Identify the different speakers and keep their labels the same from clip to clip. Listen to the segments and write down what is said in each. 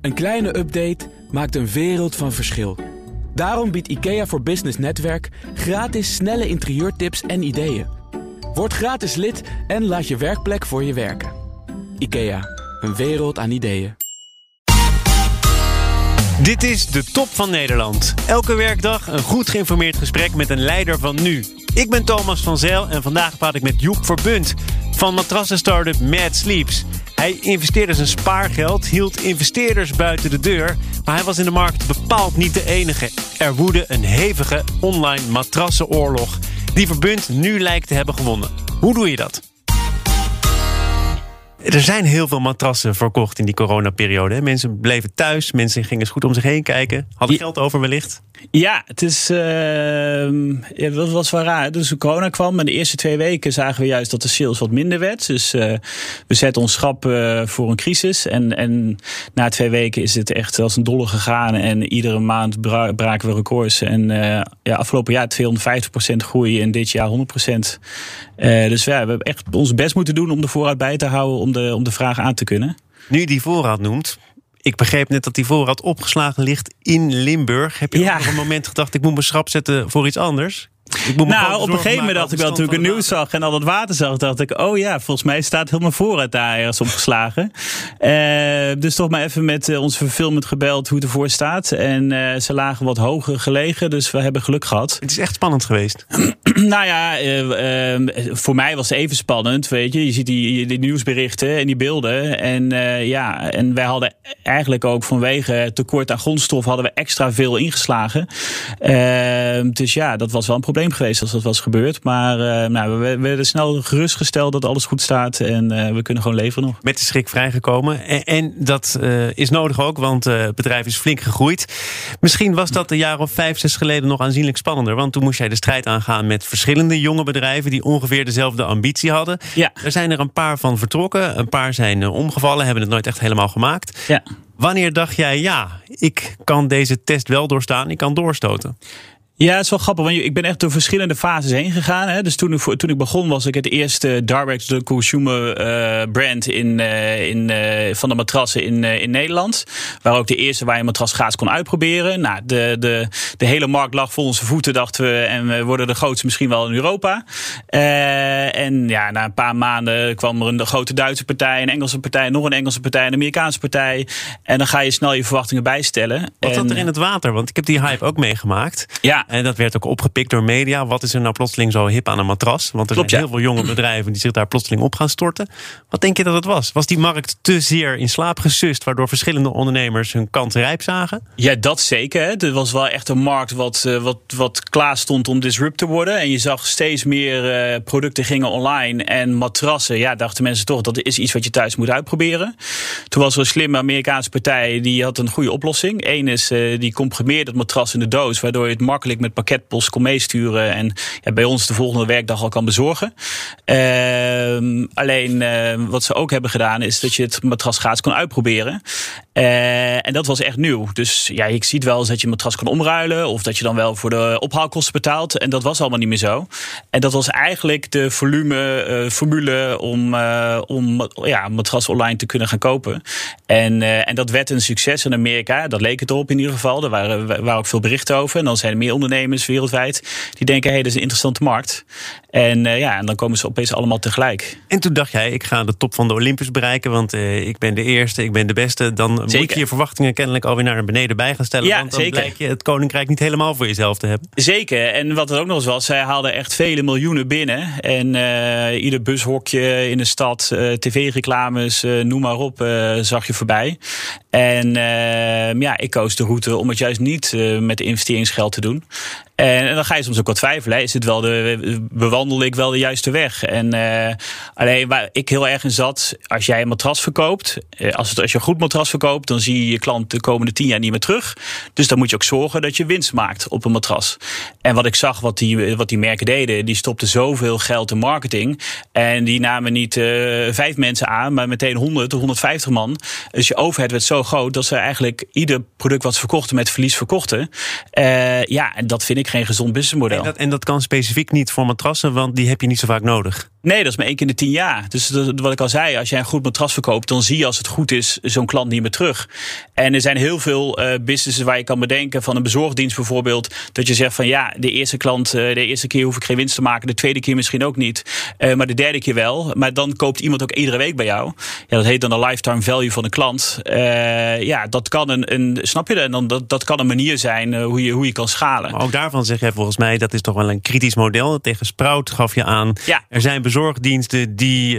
Speaker 1: Een kleine update maakt een wereld van verschil. Daarom biedt IKEA voor Business Netwerk gratis snelle interieurtips en ideeën. Word gratis lid en laat je werkplek voor je werken. IKEA, een wereld aan ideeën.
Speaker 2: Dit is de Top van Nederland. Elke werkdag een goed geïnformeerd gesprek met een leider van nu. Ik ben Thomas van Zijl en vandaag praat ik met Joep Verbunt van matrassen-startup Mad Sleeps. Hij investeerde zijn spaargeld, hield investeerders buiten de deur, maar hij was in de markt bepaald niet de enige. Er woedde een hevige online matrassenoorlog die Verbunt nu lijkt te hebben gewonnen. Hoe doe je dat? Er zijn heel veel matrassen verkocht in die coronaperiode. Mensen bleven thuis, mensen gingen eens goed om zich heen kijken. Hadden geld over wellicht?
Speaker 3: Ja, het is, dat was wel raar. Dus toen corona kwam en de eerste 2 weken zagen we juist dat de sales wat minder werd. Dus we zetten ons schrap voor een crisis. En na 2 weken is het echt als een dolle gegaan. En iedere maand braken we records. En afgelopen jaar 250% groei en dit jaar 100%. Dus we hebben echt ons best moeten doen om de voorraad bij te houden om de vraag aan te kunnen.
Speaker 2: Nu je die voorraad noemt, ik begreep net dat die voorraad opgeslagen ligt in Limburg. Heb je ook nog een moment gedacht, ik moet mijn schrap zetten voor iets anders?
Speaker 3: Op een gegeven moment dacht ik wel, toen ik het nieuws zag en al dat water zag, dacht ik, oh ja, volgens mij staat helemaal voorraad daar ergens opgeslagen. Dus toch maar even met onze fulfillment gebeld hoe het ervoor staat. En ze lagen wat hoger gelegen, dus we hebben geluk gehad.
Speaker 2: Het is echt spannend geweest.
Speaker 3: Nou ja, voor mij was het even spannend, weet je. Je ziet die nieuwsberichten en die beelden. En wij hadden eigenlijk ook vanwege tekort aan grondstof hadden we extra veel ingeslagen. Dus ja, dat was wel een probleem geweest als dat was gebeurd. Maar we werden snel gerustgesteld dat alles goed staat en we kunnen gewoon leveren nog.
Speaker 2: Met de schrik vrijgekomen. En dat is nodig ook, want het bedrijf is flink gegroeid. Misschien was dat een jaar of 5, 6 geleden nog aanzienlijk spannender. Want toen moest jij de strijd aangaan met verschillende jonge bedrijven die ongeveer dezelfde ambitie hadden.
Speaker 3: Ja.
Speaker 2: Er zijn er een paar van vertrokken. Een paar zijn omgevallen, hebben het nooit echt helemaal gemaakt.
Speaker 3: Ja.
Speaker 2: Wanneer dacht jij, ik kan deze test wel doorstaan, ik kan doorstoten?
Speaker 3: Ja, het is wel grappig, want ik ben echt door verschillende fases heen gegaan. Hè. Dus toen ik begon was ik het eerste direct-to-consumer brand van de matrassen in Nederland. Waar ook de eerste waar je een matras gratis kon uitproberen. Nou, de hele markt lag voor onze voeten, dachten we. En we worden de grootste misschien wel in Europa. Na een paar maanden kwam er een grote Duitse partij, een Engelse partij, nog een Engelse partij, een Amerikaanse partij. En dan ga je snel je verwachtingen bijstellen.
Speaker 2: Wat zat er in het water? Want ik heb die hype ook meegemaakt.
Speaker 3: Ja.
Speaker 2: En dat werd ook opgepikt door media. Wat is er nou plotseling zo hip aan een matras? Want er zijn heel veel jonge bedrijven die zich daar plotseling op gaan storten. Wat denk je dat het was? Was die markt te zeer in slaap gesust, waardoor verschillende ondernemers hun kans rijp zagen? Ja,
Speaker 3: dat zeker. Hè. Het was wel echt een markt wat klaar stond om disrupt te worden. En je zag steeds meer producten gingen online. En matrassen, dachten mensen toch, dat is iets wat je thuis moet uitproberen. Toen was er een slimme Amerikaanse partij, die had een goede oplossing. Eén is, die comprimeerde het matras in de doos, waardoor je het makkelijk met pakketpost kon meesturen en bij ons de volgende werkdag al kan bezorgen. Alleen wat ze ook hebben gedaan is dat je het matras gratis kon uitproberen. En dat was echt nieuw. Dus je ziet wel eens dat je een matras kan omruilen of dat je dan wel voor de ophaalkosten betaalt. En dat was allemaal niet meer zo. En dat was eigenlijk de formule om een matras online te kunnen gaan kopen. En dat werd een succes in Amerika. Dat leek het op in ieder geval. Er waren ook veel berichten over. En dan zijn er meer ondernemers wereldwijd die denken, dat is een interessante markt. En dan komen ze opeens allemaal tegelijk.
Speaker 2: En toen dacht jij, ik ga de top van de Olympus bereiken, want ik ben de eerste, ik ben de beste. Dan moet je je verwachtingen kennelijk alweer naar beneden bij gaan stellen.
Speaker 3: Ja,
Speaker 2: want dan
Speaker 3: zeker.
Speaker 2: blijkt je het koninkrijk niet helemaal voor jezelf te hebben.
Speaker 3: Zeker. En wat er ook nog eens was, zij haalden echt vele miljoenen binnen. En ieder bushokje in de stad, tv-reclames, noem maar op, zag je voorbij. En ik koos de route om het juist niet met investeringsgeld te doen. En dan ga je soms ook wat twijfelen. Is het wel bewandel ik wel de juiste weg? En alleen waar ik heel erg in zat, als jij een matras verkoopt, als je een goed matras verkoopt, dan zie je je klant de komende 10 jaar niet meer terug. Dus dan moet je ook zorgen dat je winst maakt op een matras. En wat ik zag, wat die merken deden, die stopten zoveel geld in marketing. En die namen niet 5 mensen aan, maar meteen 100 of 150 man. Dus je overhead werd zo groot dat ze eigenlijk ieder product wat ze verkochten met verlies verkochten. En dat vind ik geen gezond businessmodel.
Speaker 2: En dat kan specifiek niet voor matrassen, want die heb je niet zo vaak nodig.
Speaker 3: Nee, dat is maar 1 keer in de 10 jaar. Dus wat ik al zei, als jij een goed matras verkoopt, dan zie je als het goed is zo'n klant niet meer terug. En er zijn heel veel businesses waar je kan bedenken, van een bezorgdienst bijvoorbeeld, dat je zegt van ja, de eerste klant, de eerste keer hoef ik geen winst te maken, de tweede keer misschien ook niet, maar de derde keer wel. Maar dan koopt iemand ook iedere week bij jou. Ja, dat heet dan de lifetime value van de klant. Dat kan snap je? En dan dat kan een manier zijn hoe je kan schalen.
Speaker 2: Maar ook daarvan zeg jij volgens mij, dat is toch wel een kritisch model. Tegen Sprout gaf je aan, er zijn bezorgdiensten die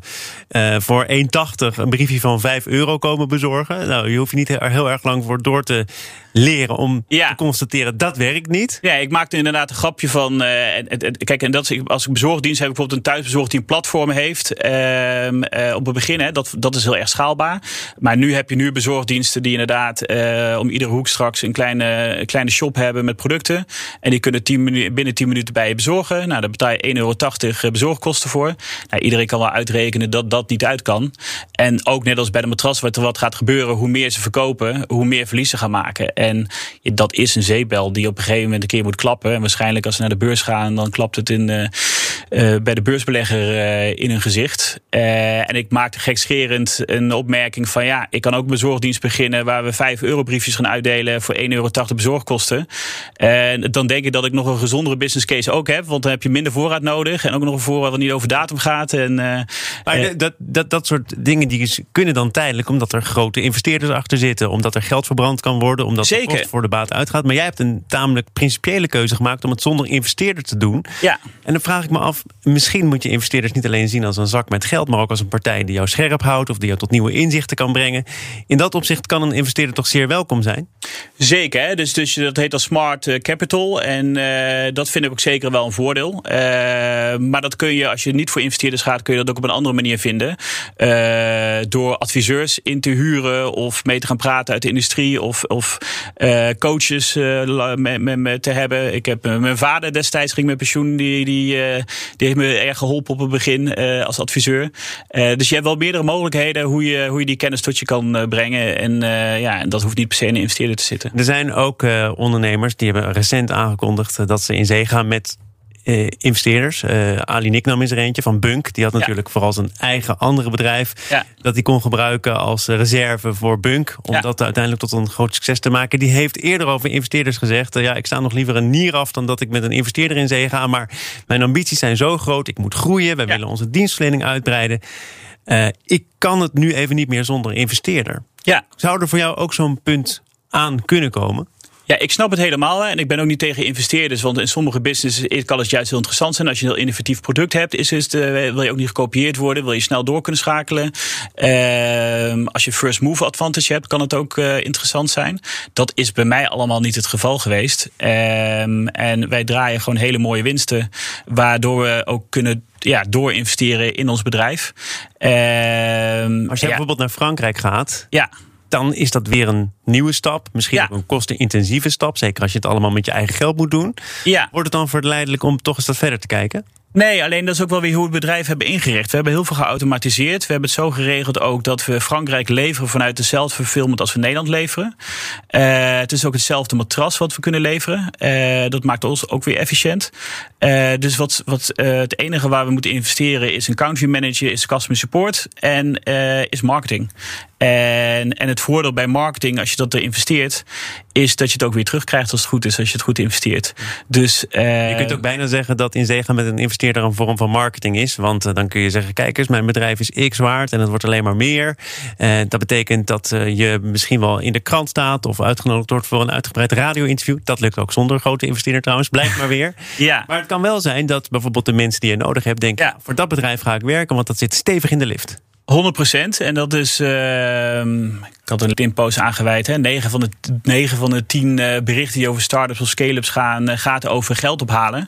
Speaker 2: voor 1,80 een briefje van €5 komen bezorgen. Nou, je hoeft je niet heel erg lang voor door te leren om te constateren dat werkt niet.
Speaker 3: Ja, ik maakte inderdaad een grapje van. Kijk, en dat is, als ik bezorgdienst heb, bijvoorbeeld een thuisbezorgd die een platform heeft. Op het begin, dat is heel erg schaalbaar. Maar nu heb je bezorgdiensten die inderdaad om iedere hoek straks een kleine shop hebben met producten. En die kunnen binnen 10 minuten bij je bezorgen. Nou, daar betaal je €1,80 bezorgkosten voor. Nou, iedereen kan wel uitrekenen dat dat niet uit kan. En ook net als bij de matras, wat gaat gebeuren, hoe meer ze verkopen, hoe meer verlies ze gaan maken. En dat is een zeepbel die op een gegeven moment een keer moet klappen. En waarschijnlijk als ze naar de beurs gaan, dan klapt het bij de beursbelegger in hun gezicht. En ik maakte gekscherend een opmerking van ik kan ook een bezorgdienst beginnen waar we €5 briefjes gaan uitdelen voor €1,80 bezorgkosten. En dan denk ik dat ik nog een gezondere business case ook heb, want dan heb je minder voorraad nodig en ook nog een voorraad wat niet over datum gaat.
Speaker 2: Maar dat soort dingen die kunnen dan tijdelijk, omdat er grote investeerders achter zitten, omdat er geld verbrand kan worden, omdat de kost voor de baat uitgaat. Maar jij hebt een tamelijk principiële keuze gemaakt om het zonder investeerder te doen.
Speaker 3: Ja.
Speaker 2: En dan vraag ik me af, misschien moet je investeerders niet alleen zien als een zak met geld, maar ook als een partij die jou scherp houdt of die jou tot nieuwe inzichten kan brengen. In dat opzicht kan een investeerder toch zeer welkom zijn?
Speaker 3: Zeker, hè? Dus dat heet dan smart capital. En dat vind ik ook zeker wel een voordeel. Maar dat kun je, als je niet voor investeerders gaat, kun je dat ook op een andere manier vinden. Door adviseurs in te huren of mee te gaan praten uit de industrie of coaches te hebben. Ik heb mijn vader destijds ging met pensioen. Die heeft me erg geholpen op het begin als adviseur. Dus je hebt wel meerdere mogelijkheden hoe je die kennis tot je kan brengen. En dat hoeft niet per se in een investeerder te zitten.
Speaker 2: Er zijn ook ondernemers die hebben recent aangekondigd dat ze in zee gaan met investeerders. Ali Niknam is er eentje van Bunk. Die had natuurlijk vooral zijn eigen andere bedrijf dat hij kon gebruiken als reserve voor Bunk. Om dat uiteindelijk tot een groot succes te maken. Die heeft eerder over investeerders gezegd, ik sta nog liever een nier af dan dat ik met een investeerder in zee ga. Maar mijn ambities zijn zo groot. Ik moet groeien. Wij willen onze dienstverlening uitbreiden. Ik kan het nu even niet meer zonder investeerder.
Speaker 3: Ja.
Speaker 2: Zou er voor jou ook zo'n punt aan kunnen komen?
Speaker 3: Ja, ik snap het helemaal. En ik ben ook niet tegen investeerders. Want in sommige businesses kan het juist heel interessant zijn. Als je een heel innovatief product hebt, wil je ook niet gekopieerd worden. Wil je snel door kunnen schakelen. Als je first move advantage hebt, kan het ook interessant zijn. Dat is bij mij allemaal niet het geval geweest. En wij draaien gewoon hele mooie winsten. Waardoor we ook kunnen doorinvesteren in ons bedrijf.
Speaker 2: Als je bijvoorbeeld naar Frankrijk gaat, dan is dat weer een nieuwe stap. Misschien ook een kostenintensieve stap. Zeker als je het allemaal met je eigen geld moet doen. Ja. Wordt het dan verleidelijk om toch eens wat verder te kijken?
Speaker 3: Nee, alleen dat is ook wel weer hoe we het bedrijf hebben ingericht. We hebben heel veel geautomatiseerd. We hebben het zo geregeld ook dat we Frankrijk leveren vanuit dezelfde fulfillment als we Nederland leveren. Het is ook hetzelfde matras wat we kunnen leveren. Dat maakt ons ook weer efficiënt. Dus het enige waar we moeten investeren is een country manager, is customer support en is marketing. En het voordeel bij marketing, als je dat er investeert, is dat je het ook weer terugkrijgt als het goed is, als je het goed investeert. Dus,
Speaker 2: je kunt ook bijna zeggen dat in zee gaan met een investeerder een vorm van marketing is. Want dan kun je zeggen, kijk eens, mijn bedrijf is X waard en het wordt alleen maar meer. Dat betekent dat je misschien wel in de krant staat of uitgenodigd wordt voor een uitgebreid radio-interview. Dat lukt ook zonder grote investeerder trouwens, blijkt maar weer. Ja. Maar het kan wel zijn dat bijvoorbeeld de mensen die je nodig hebt denken, voor dat bedrijf ga ik werken, want dat zit stevig in de lift.
Speaker 3: 100%. En dat is, ik had een LinkedIn-post aangeweid. 9 van de 10 berichten die over start-ups of scale-ups gaat over geld ophalen.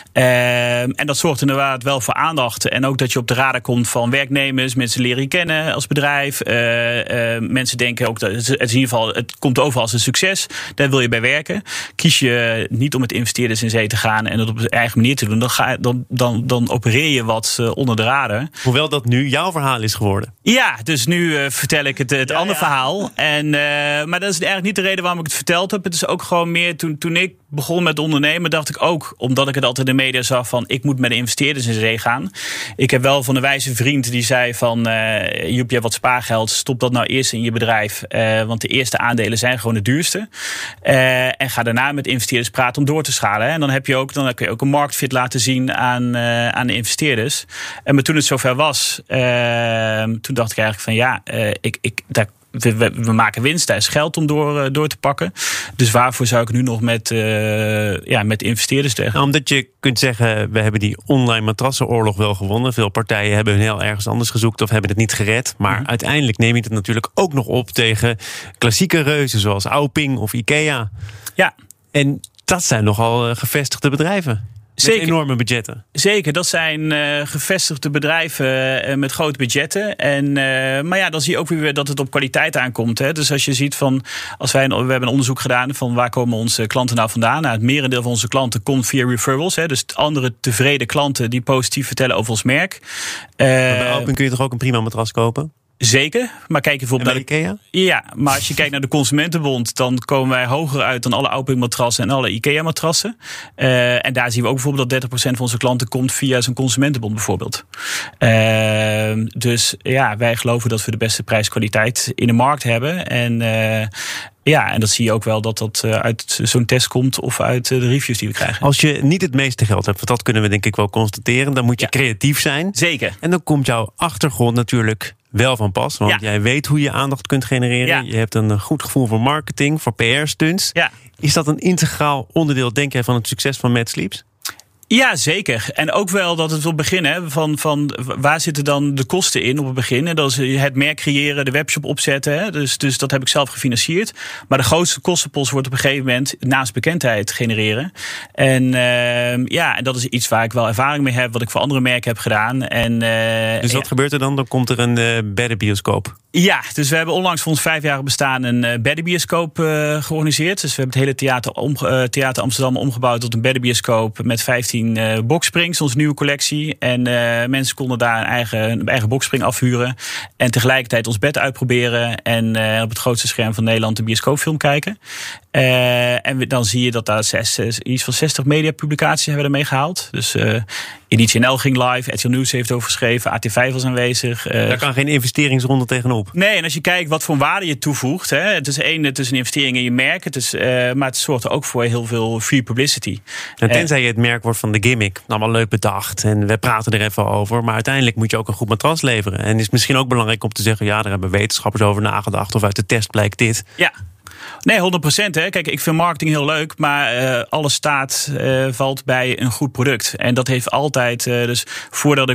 Speaker 3: En dat zorgt inderdaad wel voor aandacht. En ook dat je op de radar komt van werknemers. Mensen leren je kennen als bedrijf. Mensen denken ook dat het in ieder geval, het komt over als een succes. Daar wil je bij werken. Kies je niet om met investeerders in zee te gaan en dat op je eigen manier te doen. Dan opereer je wat onder de radar.
Speaker 2: Hoewel dat nu jouw verhaal is geworden.
Speaker 3: Ja, dus nu vertel ik het andere verhaal. wel. Maar dat is eigenlijk niet de reden waarom ik het verteld heb. Het is ook gewoon meer toen ik begon met ondernemen, dacht ik ook, omdat ik het altijd in de media zag van ik moet met de investeerders in zee gaan. Ik heb wel van een wijze vriend die zei van Joep, je hebt wat spaargeld, stop dat nou eerst in je bedrijf. Want de eerste aandelen zijn gewoon de duurste. En ga daarna met investeerders praten om door te schalen. Hè. En dan kun je ook een marktfit laten zien aan de investeerders. Maar toen het zover was, toen dacht ik eigenlijk van we maken winst, daar is geld om door te pakken. Dus waarvoor zou ik nu nog met investeerders tegen?
Speaker 2: Omdat je kunt zeggen, we hebben die online matrassenoorlog wel gewonnen. Veel partijen hebben heel ergens anders gezocht of hebben het niet gered. Maar uiteindelijk neem je het natuurlijk ook nog op tegen klassieke reuzen zoals Auping of Ikea.
Speaker 3: Ja.
Speaker 2: En dat zijn nogal gevestigde bedrijven. Zeker. Met enorme budgetten.
Speaker 3: Zeker, dat zijn gevestigde bedrijven met grote budgetten. Maar dan zie je ook weer dat het op kwaliteit aankomt. Hè. Dus als je ziet we hebben een onderzoek gedaan van waar komen onze klanten nou vandaan. Nou, het merendeel van onze klanten komt via referrals. Hè. Dus andere tevreden klanten die positief vertellen over ons merk.
Speaker 2: Maar bij Auping kun je toch ook een prima matras kopen?
Speaker 3: Zeker, maar kijk bijvoorbeeld naar
Speaker 2: Ikea?
Speaker 3: Ja, maar als je kijkt naar de Consumentenbond, dan komen wij hoger uit dan alle Auping-matrassen en alle Ikea-matrassen. En daar zien we ook bijvoorbeeld dat 30% van onze klanten komt via zo'n Consumentenbond bijvoorbeeld. Dus ja, wij geloven dat we de beste prijs-kwaliteit in de markt hebben. En dat zie je ook wel dat uit zo'n test komt of uit de reviews die we krijgen.
Speaker 2: Als je niet het meeste geld hebt, want dat kunnen we denk ik wel constateren, dan moet je creatief zijn.
Speaker 3: Zeker.
Speaker 2: En dan komt jouw achtergrond natuurlijk wel van pas. Want jij weet hoe je aandacht kunt genereren. Ja. Je hebt een goed gevoel voor marketing, voor PR-stunts. Ja. Is dat een integraal onderdeel, denk jij, van het succes van Mad Sleeps?
Speaker 3: Ja, zeker. En ook wel dat het wil beginnen van waar zitten dan de kosten in op het begin. En dat is het merk creëren, de webshop opzetten. Hè. Dus dat heb ik zelf gefinancierd. Maar de grootste kostenpost wordt op een gegeven moment naast bekendheid genereren. En dat is iets waar ik wel ervaring mee heb, wat ik voor andere merken heb gedaan. Dus
Speaker 2: wat gebeurt er dan? Dan komt er een beddenbioscoop.
Speaker 3: Ja, dus we hebben onlangs voor ons 5-jarig bestaan een beddenbioscoop georganiseerd. Dus we hebben het hele theater Amsterdam omgebouwd tot een beddenbioscoop met 15 boxsprings, onze nieuwe collectie. En mensen konden daar een eigen boxspring afhuren. En tegelijkertijd ons bed uitproberen. En op het grootste scherm van Nederland de bioscoopfilm kijken. En dan zie je dat daar iets van 60 mediapublicaties hebben we ermee gehaald. Dus Editie NL ging live, RTL Nieuws heeft over geschreven, AT5 was aanwezig.
Speaker 2: Daar kan geen investeringsronde tegenop.
Speaker 3: Nee, en als je kijkt wat voor waarde je toevoegt. Hè, het is een investering in je merk. Maar het zorgt er ook voor heel veel free publicity.
Speaker 2: En tenzij je het merk wordt van de gimmick. Allemaal leuk bedacht en we praten er even over. Maar uiteindelijk moet je ook een goed matras leveren. En het is misschien ook belangrijk om te zeggen, ja, daar hebben wetenschappers over nagedacht. Of uit de test blijkt dit.
Speaker 3: Ja. Nee, 100%. Hè. Kijk, ik vind marketing heel leuk, maar alles valt bij een goed product. En dat heeft altijd, dus voordat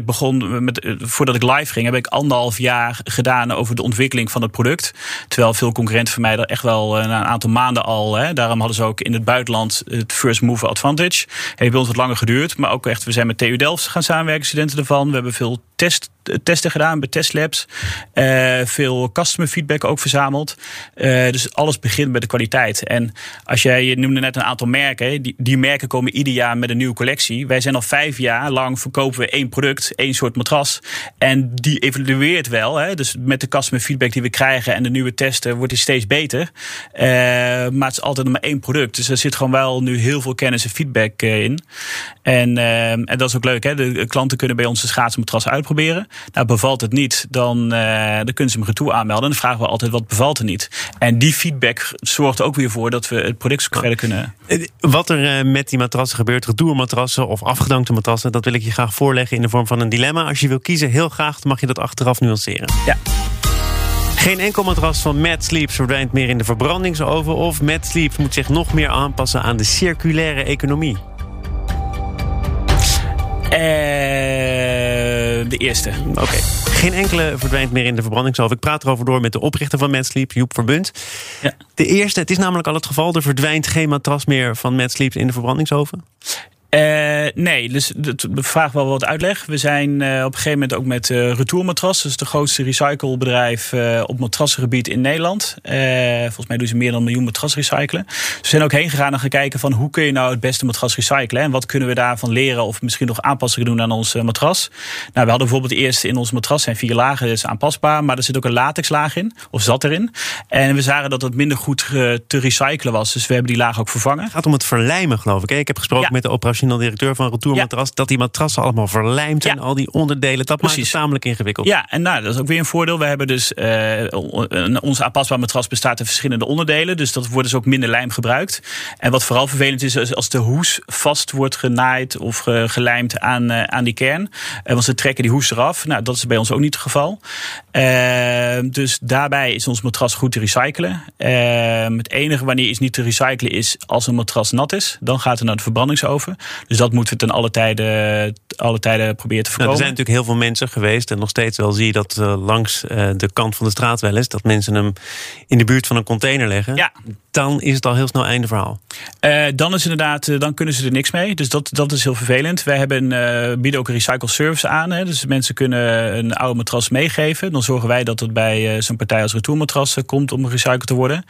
Speaker 3: ik live ging, heb ik 1,5 jaar gedaan over de ontwikkeling van het product. Terwijl veel concurrenten van mij er echt wel na een aantal maanden al, daarom hadden ze ook in het buitenland het first mover advantage. Heeft bij ons wat langer geduurd, maar ook echt, we zijn met TU Delft gaan samenwerken, studenten ervan. We hebben veel testen gedaan bij testlabs. Veel customer feedback ook verzameld. Dus alles begint bij de kwaliteit. En je noemde net een aantal merken. Die merken komen ieder jaar met een nieuwe collectie. Wij zijn al 5 jaar lang verkopen we 1 product, 1 soort matras. En die evalueert wel. Hè. Dus met de customer feedback die we krijgen en de nieuwe testen wordt die steeds beter. Maar het is altijd nog maar 1 product. Dus er zit gewoon wel nu heel veel kennis en feedback in. En dat is ook leuk. Hè. De klanten kunnen bij ons de schaatsmatras uitproberen. Nou, bevalt het niet, dan kunnen ze hem retour aanmelden. En dan vragen we altijd, wat bevalt er niet? En die feedback zorgt ook weer voor dat we het product verder kunnen.
Speaker 2: Wat er met die matrassen gebeurt, retourmatrassen of afgedankte matrassen, dat wil ik je graag voorleggen in de vorm van een dilemma. Als je wil kiezen, heel graag, mag je dat achteraf nuanceren.
Speaker 3: Ja.
Speaker 2: Geen enkel matras van Mad Sleeps verdwijnt meer in de verbrandingsoven, of Mad Sleeps moet zich nog meer aanpassen aan de circulaire economie?
Speaker 3: De eerste.
Speaker 2: Oké. Geen enkele verdwijnt meer in de verbrandingsoven. Ik praat erover door met de oprichter van Mad Sleeps, Joep Verbunt. Ja. De eerste, het is namelijk al het geval. Er verdwijnt geen matras meer van Mad Sleeps in de verbrandingsoven.
Speaker 3: Nee, dus dat vraagt wel wat uitleg. We zijn op een gegeven moment ook met Retour Matras, dus de grootste recyclebedrijf op matrassengebied in Nederland. Volgens mij doen ze meer dan 1 miljoen matras recyclen. Dus we zijn ook heen gegaan en gaan kijken van hoe kun je nou het beste matras recyclen en wat kunnen we daarvan leren of misschien nog aanpassingen doen aan ons matras. Nou, we hadden bijvoorbeeld eerst in ons matras zijn 4 lagen, dat is aanpasbaar, maar er zit ook een latexlaag in, of zat erin. En we zagen dat het minder goed te recyclen was, dus we hebben die laag ook vervangen.
Speaker 2: Het gaat om het verlijmen, geloof ik. Ik heb gesproken met de operationeel directeur van Retour Matras, dat die matrassen allemaal verlijmd zijn, al die onderdelen, dat maakt het tamelijk ingewikkeld.
Speaker 3: Ja, en nou, dat is ook weer een voordeel. We hebben dus ons aanpasbaar matras bestaat uit verschillende onderdelen, dus dat wordt dus ook minder lijm gebruikt. En wat vooral vervelend is als de hoes vast wordt genaaid of gelijmd aan die kern, want ze trekken die hoes eraf. Nou, dat is bij ons ook niet het geval. Dus daarbij is ons matras goed te recyclen. Het enige wanneer iets niet te recyclen is als een matras nat is, dan gaat het naar de verbrandingsoven. Dus dat moeten we ten alle tijden proberen te voorkomen.
Speaker 2: Nou, er zijn natuurlijk heel veel mensen geweest en nog steeds wel zie je dat langs de kant van de straat wel eens, dat mensen hem in de buurt van een container leggen. Ja. Dan is het al heel snel einde verhaal.
Speaker 3: Dan is inderdaad, dan kunnen ze er niks mee. Dus dat is heel vervelend. Wij bieden ook een recycle service aan. Hè. Dus mensen kunnen een oude matras meegeven. Dan zorgen wij dat het bij zo'n partij als Retour Matras komt om gerecycled te worden.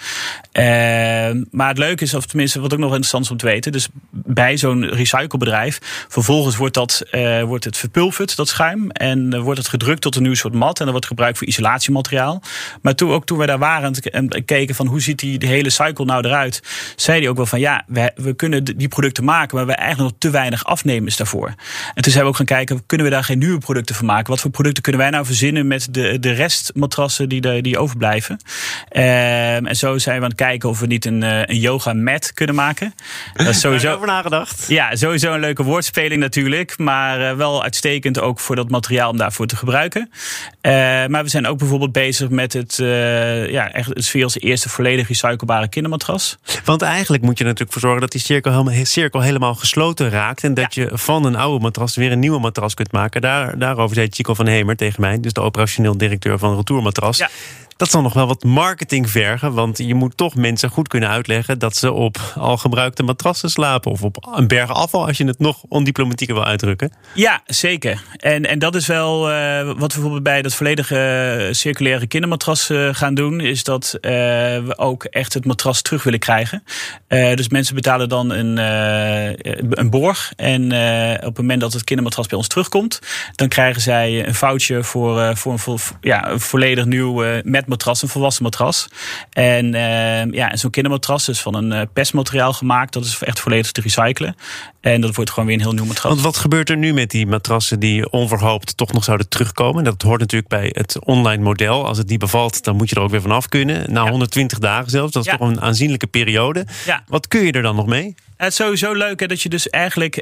Speaker 3: Maar het leuke is, of tenminste wat ook nog interessant is om te weten, dus bij zo'n recyclebedrijf, vervolgens wordt het verpulverd, dat schuim, en wordt het gedrukt tot een nieuw soort mat en dat wordt gebruikt voor isolatiemateriaal. Maar toen wij daar waren en keken van hoe ziet de hele cycle nou eruit, zei hij ook wel van ja, we kunnen die producten maken, maar we hebben eigenlijk nog te weinig afnemers daarvoor. En toen zijn we ook gaan kijken, kunnen we daar geen nieuwe producten van maken? Wat voor producten kunnen wij nou verzinnen met de restmatrassen die overblijven? En zo zijn we aan het kijken of we niet een yoga mat kunnen maken. Dat is sowieso
Speaker 2: over nagedacht.
Speaker 3: Ja, sowieso een leuke woordspeling natuurlijk, maar wel uitstekend ook voor dat materiaal om daarvoor te gebruiken. Maar we zijn ook bijvoorbeeld bezig met het sfeer als eerste volledig recyclebare kindermatras.
Speaker 2: Want eigenlijk moet je natuurlijk voor zorgen dat die cirkel helemaal gesloten raakt en dat je van een oude matras weer een nieuwe matras kunt maken. Daarover zei Chico van Hemer tegen mij, dus de operationeel directeur van Retour Matras. Ja. Dat zal nog wel wat marketing vergen, want je moet toch mensen goed kunnen uitleggen dat ze op al gebruikte matrassen slapen of op een berg afval, als je het nog ondiplomatieker wil uitdrukken.
Speaker 3: Ja, zeker. En dat is wel wat we bijvoorbeeld bij dat volledige circulaire kindermatras gaan doen, is dat we ook echt het matras terug willen krijgen. Dus mensen betalen dan een borg en op het moment dat het kindermatras bij ons terugkomt, dan krijgen zij een voucher voor een volledig nieuw matras, een volwassen matras. En zo'n kindermatras is van een pestmateriaal gemaakt. Dat is echt volledig te recyclen. En dat wordt gewoon weer een heel nieuw matras.
Speaker 2: Want wat gebeurt er nu met die matrassen die onverhoopt toch nog zouden terugkomen? Dat hoort natuurlijk bij het online model. Als het niet bevalt, dan moet je er ook weer vanaf kunnen. Na 120 dagen zelfs. Dat is toch een aanzienlijke periode. Ja. Wat kun je er dan nog mee?
Speaker 3: Het is sowieso leuk dat je dus eigenlijk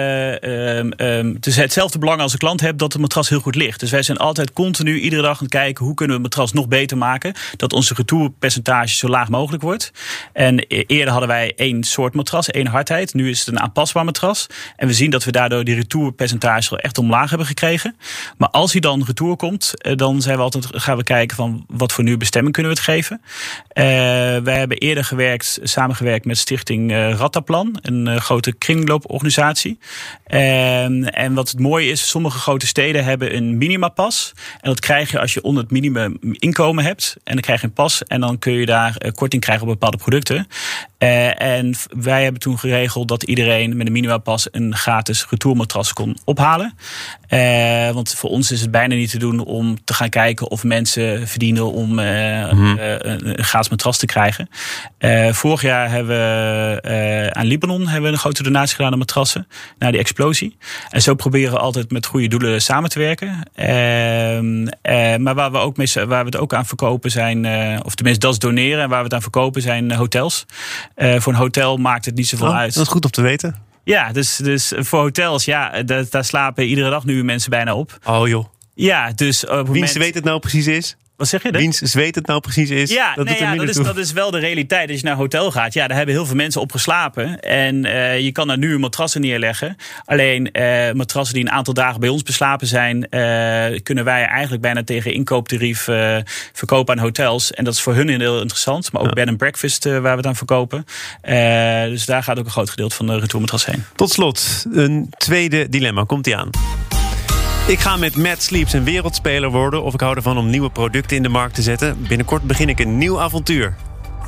Speaker 3: hetzelfde belang als de klant hebt dat het matras heel goed ligt. Dus wij zijn altijd continu iedere dag aan het kijken hoe kunnen we het matras nog beter maken. Dat onze retourpercentage zo laag mogelijk wordt. En eerder hadden wij 1 soort matras, 1 hardheid. Nu is het een aanpasbaar matras. En we zien dat we daardoor die retourpercentage al echt omlaag hebben gekregen. Maar als hij dan retour komt, dan gaan we kijken van wat voor nieuwe bestemming kunnen we het geven. Wij hebben eerder samengewerkt met stichting Rattaplan. Een grote kringlooporganisatie. En wat het mooie is, sommige grote steden hebben een minimapas. En dat krijg je als je onder het minimum inkomen hebt. En dan krijg je een pas en dan kun je daar korting krijgen op bepaalde producten. En wij hebben toen geregeld dat iedereen met een minimapas een gratis retourmatras kon ophalen. Want voor ons is het bijna niet te doen om te gaan kijken of mensen verdienen om een gratis matras te krijgen. Vorig jaar hebben we aan Libanon een grote donatie gedaan aan matrassen na die explosie. En zo proberen we altijd met goede doelen samen te werken. Maar waar we het ook aan verkopen zijn, of tenminste dat is doneren, en waar we het aan verkopen zijn hotels. Voor een hotel maakt het niet zoveel uit.
Speaker 2: Dat is goed om te weten.
Speaker 3: Ja, dus voor hotels, daar slapen iedere dag nu mensen bijna op.
Speaker 2: Oh joh.
Speaker 3: Ja, dus op het moment...
Speaker 2: Wie weet het nou precies is? Wat zeg je? Wiens zweet het nou precies is.
Speaker 3: Ja, dat is wel de realiteit. Als je naar een hotel gaat, daar hebben heel veel mensen op geslapen. En je kan daar nu matrassen neerleggen. Alleen matrassen die een aantal dagen bij ons beslapen zijn, kunnen wij eigenlijk bijna tegen inkooptarief verkopen aan hotels. En dat is voor hun heel interessant. Maar ook bed and breakfast waar we het aan verkopen. Dus daar gaat ook een groot gedeelte van de retourmatras heen.
Speaker 2: Tot slot, een tweede dilemma. Komt-ie aan. Ik ga met Mad Sleeps een wereldspeler worden, of ik hou ervan om nieuwe producten in de markt te zetten. Binnenkort begin ik een nieuw avontuur.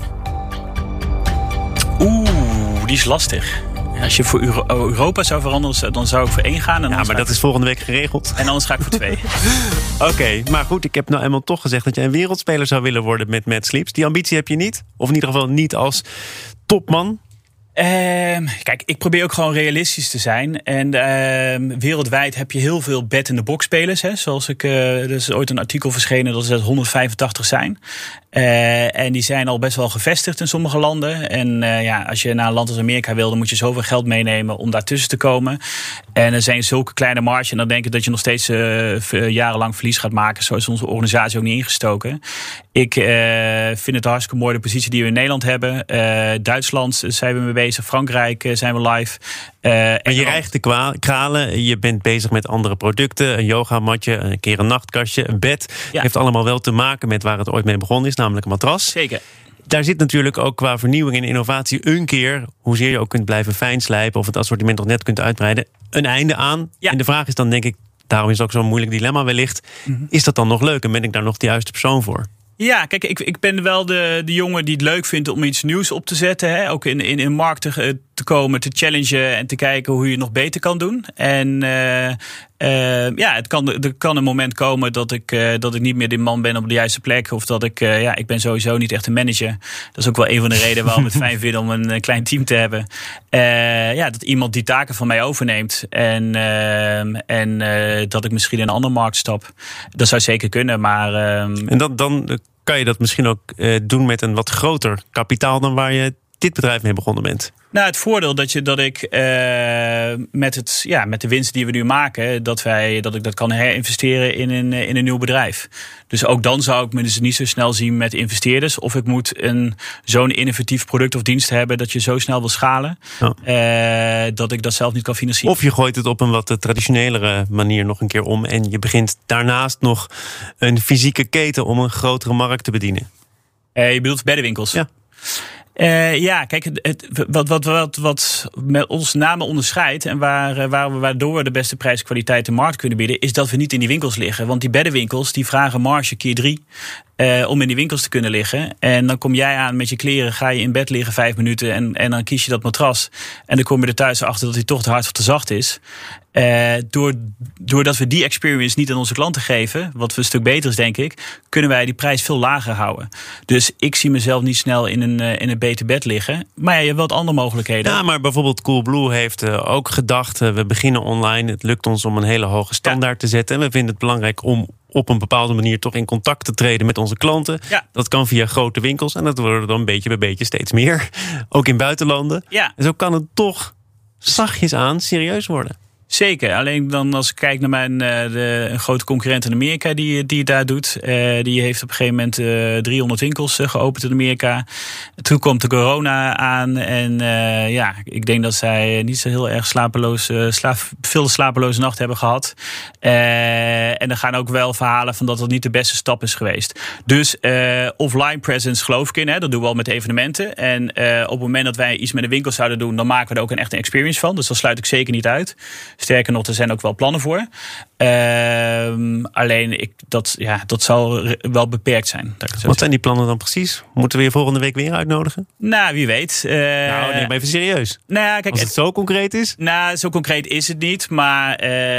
Speaker 3: Die is lastig. Als je voor Europa zou veranderen, dan zou ik voor 1 gaan. En
Speaker 2: maar dat is volgende week geregeld.
Speaker 3: En anders ga ik voor 2.
Speaker 2: Oké, maar goed, ik heb nou eenmaal toch gezegd dat jij een wereldspeler zou willen worden met Mad Sleeps. Die ambitie heb je niet? Of in ieder geval niet als topman?
Speaker 3: Kijk, ik probeer ook gewoon realistisch te zijn. En wereldwijd heb je heel veel bed-in-the-box spelers. Hè, zoals er is ooit een artikel verschenen dat er 185 zijn. En die zijn al best wel gevestigd in sommige landen. En als je naar een land als Amerika wil, dan moet je zoveel geld meenemen om daartussen te komen. En er zijn zulke kleine marges. En dan denk ik dat je nog steeds jarenlang verlies gaat maken. Zo is onze organisatie ook niet ingestoken. Ik vind het hartstikke mooi de positie die we in Nederland hebben. Duitsland zijn we mee bezig. Frankrijk zijn we live.
Speaker 2: En je rijgt de kralen. Je bent bezig met andere producten. Een yogamatje, een keer een nachtkastje, een bed. Ja. Heeft allemaal wel te maken met waar het ooit mee begonnen is. Namelijk een matras.
Speaker 3: Zeker.
Speaker 2: Daar zit natuurlijk ook qua vernieuwing en innovatie een keer, hoezeer je ook kunt blijven fijnslijpen of het assortiment nog net kunt uitbreiden, een einde aan. Ja. En de vraag is dan, denk ik, daarom is het ook zo'n moeilijk dilemma wellicht. Is dat dan nog leuk en ben ik daar nog de juiste persoon voor?
Speaker 3: Ja, kijk, ik ben wel de jongen die het leuk vindt om iets nieuws op te zetten. Hè? Ook in een markt te komen, te challengen en te kijken hoe je het nog beter kan doen. En er kan een moment komen dat ik niet meer de man ben op de juiste plek. Of dat ik ben sowieso niet echt een manager. Dat is ook wel een van de redenen waarom we het fijn vinden om een klein team te hebben. Dat iemand die taken van mij overneemt. En dat ik misschien in een andere markt stap. Dat zou zeker kunnen, maar
Speaker 2: en dan kan je dat misschien ook doen met een wat groter kapitaal dan waar je dit bedrijf mee begonnen bent?
Speaker 3: Nou, het voordeel dat ik met de winst die we nu maken, dat ik dat kan herinvesteren in een nieuw bedrijf. Dus ook dan zou ik me dus niet zo snel zien met investeerders. Of ik moet zo'n innovatief product of dienst hebben dat je zo snel wil schalen, dat ik dat zelf niet kan financieren.
Speaker 2: Of je gooit het op een wat traditionelere manier nog een keer om en je begint daarnaast nog een fysieke keten om een grotere markt te bedienen.
Speaker 3: Je bedoelt beddenwinkels?
Speaker 2: Ja.
Speaker 3: Kijk, wat met ons name onderscheidt en waardoor we de beste prijs-kwaliteit de markt kunnen bieden, is dat we niet in die winkels liggen. Want die beddenwinkels die vragen marge keer 3 om in die winkels te kunnen liggen. En dan kom jij aan met je kleren, ga je in bed liggen 5 minuten en dan kies je dat matras. En dan kom je er thuis achter dat hij toch te hard of te zacht is. Doordat we die experience niet aan onze klanten geven, wat een stuk beter is, denk ik, kunnen wij die prijs veel lager houden. Dus ik zie mezelf niet snel in een beter bed liggen. Maar je hebt wat andere mogelijkheden.
Speaker 2: Ja, maar bijvoorbeeld Coolblue heeft ook gedacht, we beginnen online. Het lukt ons om een hele hoge standaard te zetten. En we vinden het belangrijk om op een bepaalde manier toch in contact te treden met onze klanten. Ja. Dat kan via grote winkels en dat worden dan beetje bij beetje steeds meer. Ook in buitenlanden. Ja. En zo kan het toch zachtjes aan serieus worden.
Speaker 3: Zeker, alleen dan als ik kijk naar een grote concurrent in Amerika die het daar doet. Die heeft op een gegeven moment 300 winkels geopend in Amerika. Toen komt de corona aan en ik denk dat zij niet zo heel erg veel slapeloze nachten hebben gehad. En er gaan ook wel verhalen van dat het niet de beste stap is geweest. Dus offline presence geloof ik in, hè, dat doen we al met evenementen. En op het moment dat wij iets met de winkel zouden doen, dan maken we er ook een echte experience van. Dus dat sluit ik zeker niet uit. Sterker nog, er zijn ook wel plannen voor. Alleen, dat zal wel beperkt zijn.
Speaker 2: Wat zijn die plannen dan precies? Moeten we je volgende week weer uitnodigen?
Speaker 3: Nou, wie weet.
Speaker 2: Neem even serieus.
Speaker 3: Nou, kijk,
Speaker 2: als het zo concreet is?
Speaker 3: Nou, zo concreet is het niet. Maar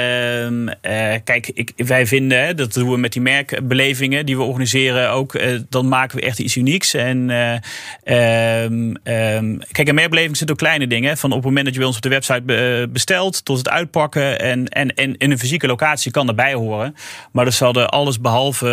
Speaker 3: wij vinden, dat doen we met die merkbelevingen die we organiseren ook. Dan maken we echt iets unieks. En kijk, een merkbeleving zit ook kleine dingen. Van op het moment dat je bij ons op de website bestelt, tot het uitpakken. En in een fysieke locatie kan erbij horen. Maar dat zal er alles behalve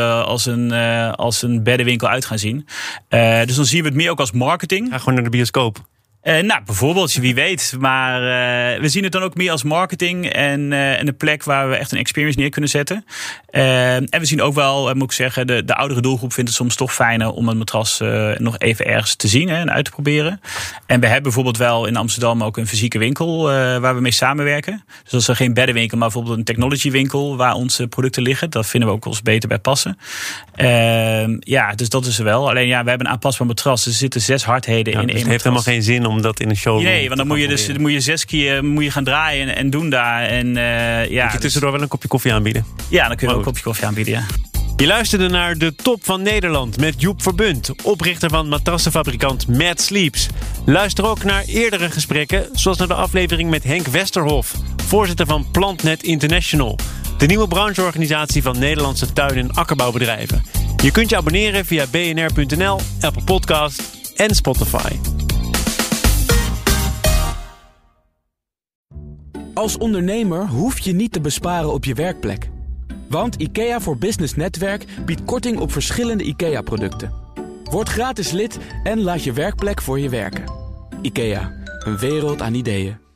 Speaker 3: als een beddenwinkel uit gaan zien. Dus dan zien we het meer ook als marketing.
Speaker 2: Ga gewoon naar de bioscoop.
Speaker 3: Bijvoorbeeld, wie weet. Maar we zien het dan ook meer als marketing en een plek waar we echt een experience neer kunnen zetten. En we zien ook wel, moet ik zeggen, de oudere doelgroep vindt het soms toch fijner om een matras nog even ergens te zien en uit te proberen. En we hebben bijvoorbeeld wel in Amsterdam ook een fysieke winkel waar we mee samenwerken. Dus dat is geen beddenwinkel, maar bijvoorbeeld een technology winkel waar onze producten liggen. Dat vinden we ook ons beter bij passen. Dus dat is er wel. Alleen we hebben een aanpasbaar matras. Dus er zitten 6 hardheden in één matras.
Speaker 2: Het heeft helemaal geen zin om dat in een show.
Speaker 3: Nee, want dan moet je 6 keer gaan draaien en doen daar. En,
Speaker 2: moet je tussendoor wel een kopje koffie aanbieden?
Speaker 3: Ja, dan kun je wel een kopje koffie aanbieden, ja.
Speaker 2: Je luisterde naar De Top van Nederland met Joep Verbunt, oprichter van matrassenfabrikant Mad Sleeps. Luister ook naar eerdere gesprekken, zoals naar de aflevering met Henk Westerhof, voorzitter van PlantNet International, de nieuwe brancheorganisatie van Nederlandse tuin- en akkerbouwbedrijven. Je kunt je abonneren via bnr.nl, Apple Podcast en Spotify.
Speaker 1: Als ondernemer hoef je niet te besparen op je werkplek. Want IKEA voor Business Netwerk biedt korting op verschillende IKEA-producten. Word gratis lid en laat je werkplek voor je werken. IKEA, een wereld aan ideeën.